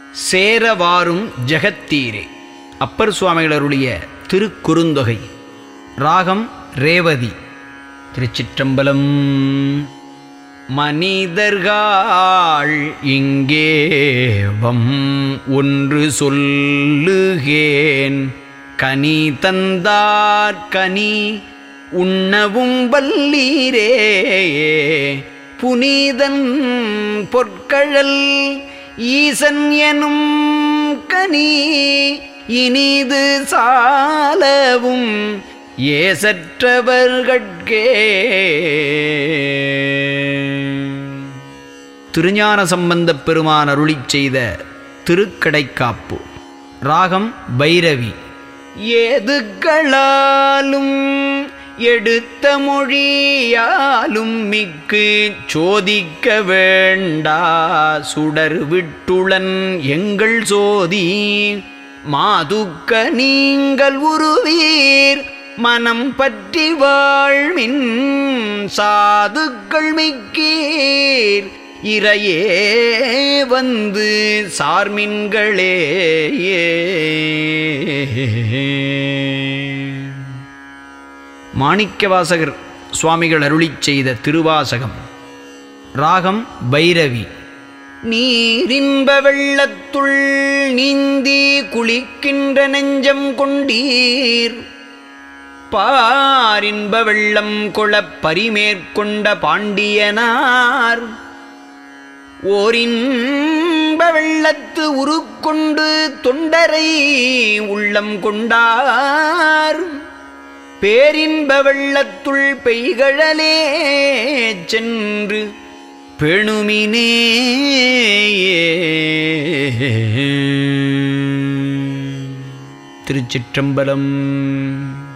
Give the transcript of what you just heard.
சேரவாரும் ஜெகத்தீரே. அப்பர் சுவாமிகளருடைய திருக்குறுந்தொகை. ராகம் ரேவதி. திருச்சிற்றம்பலம். மனிதர்கள் இங்கேவம் ஒன்று சொல்லுகேன், கனி தந்தார் கனி உண்ணவும் வல்லீரே. புனிதன் பொற்கழல் ஈசன் எனும் கனி இனிது சாலவும் ஏசற்றவர்கட்கே. திருஞான சம்பந்தப் பெருமான் அருளிச் செய்த திருக்கடைக்காப்பு. ராகம் பைரவி. ஏதுக்களாலும் எடுத்த மொழியாலும் மிக்கு சோதிக்க வேண்டா, சுடர் விட்டுளன் எங்கள் சோதி மாதுக்க நீங்கள் உருவீர். மனம் பற்றி வாழ்மின் சாதுக்கள் மிக்கீர், இறையே வந்து சார்மின்களே. மாணிக்கவாசகர் சுவாமிகள் அருளிச் செய்த திருவாசகம். ராகம் பைரவி. நீரின்ப வெள்ளத்துள் நீந்தி குளிக்கின்ற நெஞ்சம் கொண்டீர், பாரின்ப வெள்ளம் கொளப் பரிமேற்கொண்ட பாண்டியனார். ஓரின்ப வெள்ளத்து உருக்கொண்டு தொண்டரை உள்ளம் கொண்டார், பேரின்ப வெள்ளத்துள் பெய்கழலே சென்று பெணுமினே. திருச்சிற்றம்பலம்.